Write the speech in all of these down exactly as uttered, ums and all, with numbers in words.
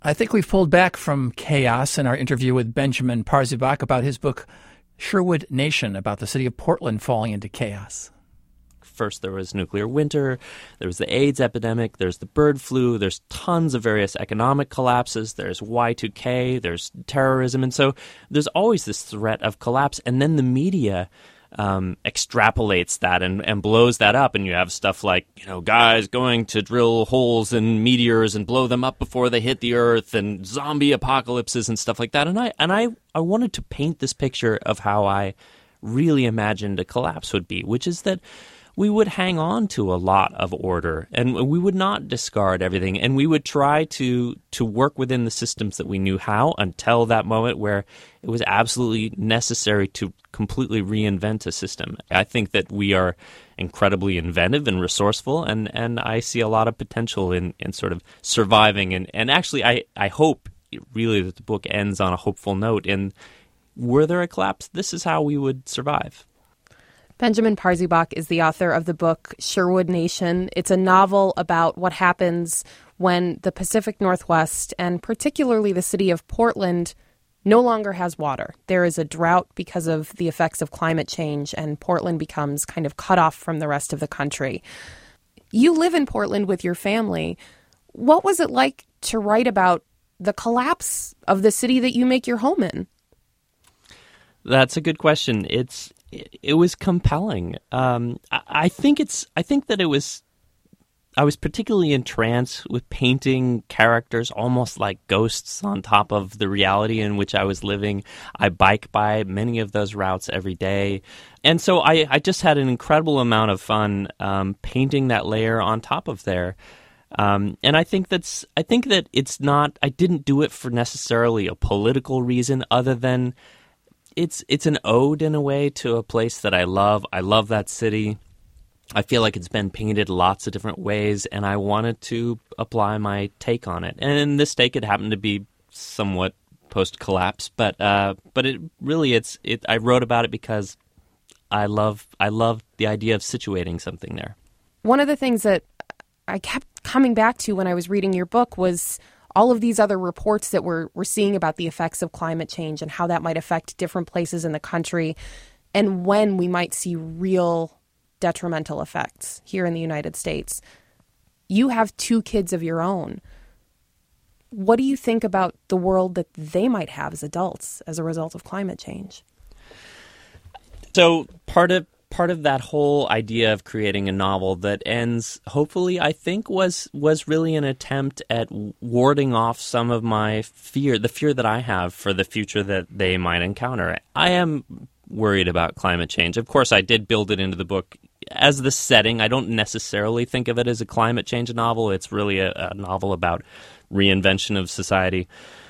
I think we've pulled back from chaos in our interview with Benjamin Parzubak about his book, Sherwood Nation, about the city of Portland falling into chaos. First, there was nuclear winter, there was the AIDS epidemic, there's the bird flu, there's tons of various economic collapses, there's Y two K, there's terrorism, and so there's always this threat of collapse, and then the media um, extrapolates that and, and blows that up, and you have stuff like, you know, guys going to drill holes in meteors and blow them up before they hit the earth, and zombie apocalypses and stuff like that, and I and I, I wanted to paint this picture of how I really imagined a collapse would be, which is that we would hang on to a lot of order, and we would not discard everything, and we would try to to work within the systems that we knew how until that moment where it was absolutely necessary to completely reinvent a system. I think that we are incredibly inventive and resourceful, and, and I see a lot of potential in, in sort of surviving, and, and actually I, I hope really that the book ends on a hopeful note, and were there a collapse, this is how we would survive. Benjamin Parzubak is the author of the book Sherwood Nation. It's a novel about what happens when the Pacific Northwest, and particularly the city of Portland, no longer has water. There is a drought because of the effects of climate change, and Portland becomes kind of cut off from the rest of the country. You live in Portland with your family. What was it like to write about the collapse of the city that you make your home in? That's a good question. It's It was compelling. Um, I, I think it's. I think that it was. I was particularly entranced with painting characters almost like ghosts on top of the reality in which I was living. I bike by many of those routes every day, and so I, I just had an incredible amount of fun um, painting that layer on top of there. Um, and I think that's. I think that it's not. I didn't do it for necessarily a political reason, other than. It's it's an ode in a way to a place that I love. I love that city. I feel like it's been painted lots of different ways, and I wanted to apply my take on it. And in this take, it happened to be somewhat post-collapse, but uh, but it really it's it. I wrote about it because I love I love the idea of situating something there. One of the things that I kept coming back to when I was reading your book was all of these other reports that we're, we're seeing about the effects of climate change and how that might affect different places in the country, and when we might see real detrimental effects here in the United States. You have two kids of your own. What do you think about the world that they might have as adults as a result of climate change? So part of part of that whole idea of creating a novel that ends, hopefully, I think, was was really an attempt at warding off some of my fear, the fear that I have for the future that they might encounter. I am worried about climate change. Of course, I did build it into the book as the setting. I don't necessarily think of it as a climate change novel. It's really a, a novel about reinvention of society.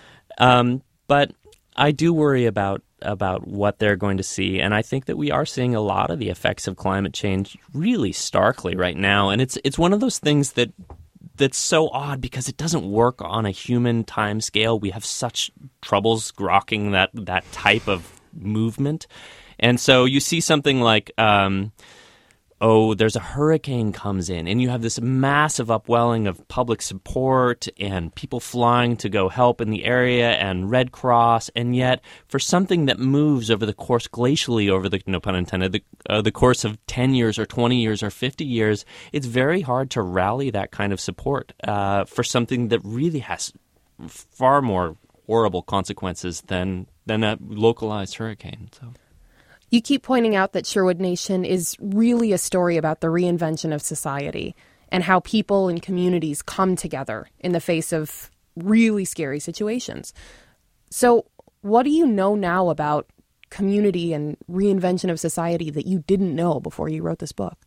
Um, but I do worry about about what they're going to see, and I think that we are seeing a lot of the effects of climate change really starkly right now. And it's it's one of those things that that's so odd because it doesn't work on a human time scale. We have such troubles grokking that that type of movement, and so you see something like. Um, Oh, there's a hurricane comes in, and you have this massive upwelling of public support and people flying to go help in the area and Red Cross, and yet for something that moves over the course glacially over the, no pun intended, the, uh, the course of ten years or twenty years or fifty years, it's very hard to rally that kind of support uh, for something that really has far more horrible consequences than, than a localized hurricane, so... You keep pointing out that Sherwood Nation is really a story about the reinvention of society and how people and communities come together in the face of really scary situations. So what do you know now about community and reinvention of society that you didn't know before you wrote this book?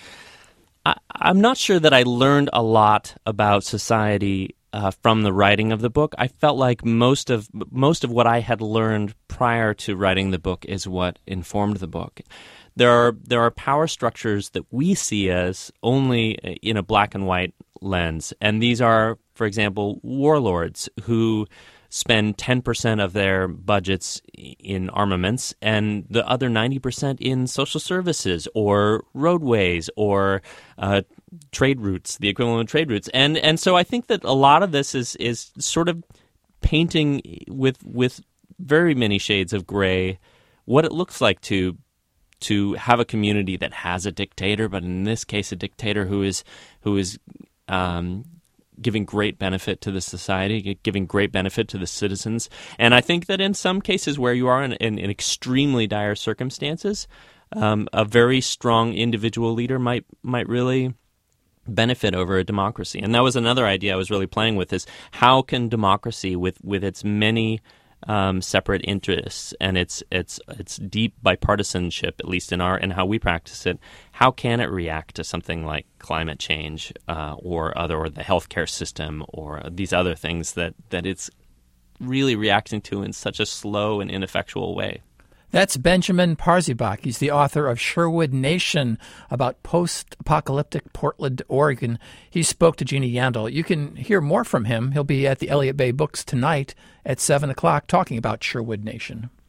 I, I'm not sure that I learned a lot about society Uh, from the writing of the book. I felt like most of most of what I had learned prior to writing the book is what informed the book. There are there are power structures that we see as only in a black and white lens, and these are, for example, warlords who spend ten percent of their budgets in armaments and the other ninety percent in social services or roadways or uh, trade routes, the equivalent of trade routes. And and so I think that a lot of this is is sort of painting with with very many shades of gray what it looks like to to have a community that has a dictator, but in this case a dictator who is who is um, giving great benefit to the society, giving great benefit to the citizens. And I think that in some cases where you are in, in, in extremely dire circumstances, um, a very strong individual leader might might really benefit over a democracy. And that was another idea I was really playing with, is how can democracy, with, with its many um, separate interests and its its its deep bipartisanship, at least in our in how we practice it, how can it react to something like climate change uh, or other or the healthcare system or these other things that, that it's really reacting to in such a slow and ineffectual way? That's Benjamin Parziebach. He's the author of Sherwood Nation, about post-apocalyptic Portland, Oregon. He spoke to Jeannie Yandel. You can hear more from him. He'll be at the Elliott Bay Books tonight at seven o'clock talking about Sherwood Nation.